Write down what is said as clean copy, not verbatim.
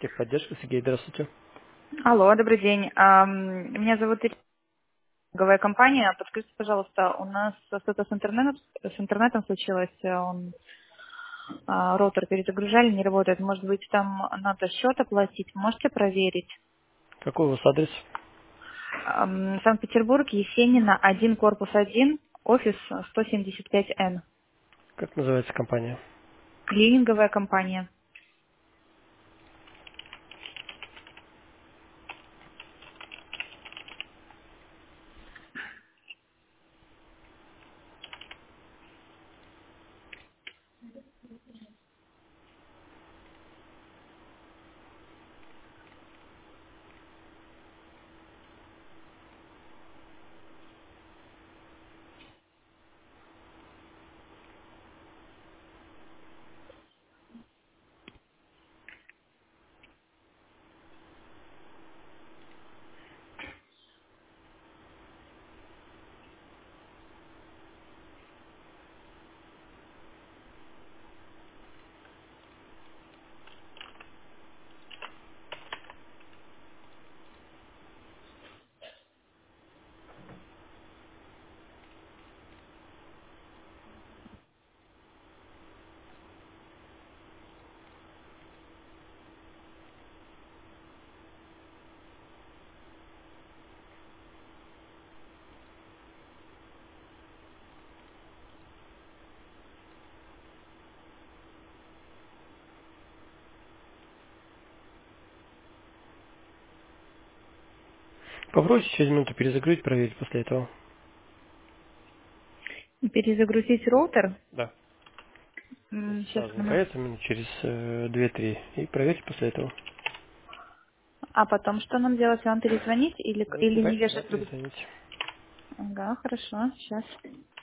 Техподдержка, Сергей, здравствуйте. Алло, добрый день. Меня зовут Ирина, торговая компания. Подскажите, пожалуйста, у нас что-то с интернетом случилось. Роутер перезагружали, не работает. Может быть, там надо счет оплатить. Можете проверить? Какой у вас адрес? Санкт-Петербург, Есенина, 1, корпус 1, офис 175Н. Как называется компания? Клининговая компания. Попробуйте через минуту перезагрузить, проверить после этого. Перезагрузить роутер. Да. То есть Сейчас. сразу не появится минут через 2-3. И проверьте после этого. А потом что нам делать? Вам перезвонить или не Да, вешать трубку? перезвоните. Ага, хорошо, сейчас.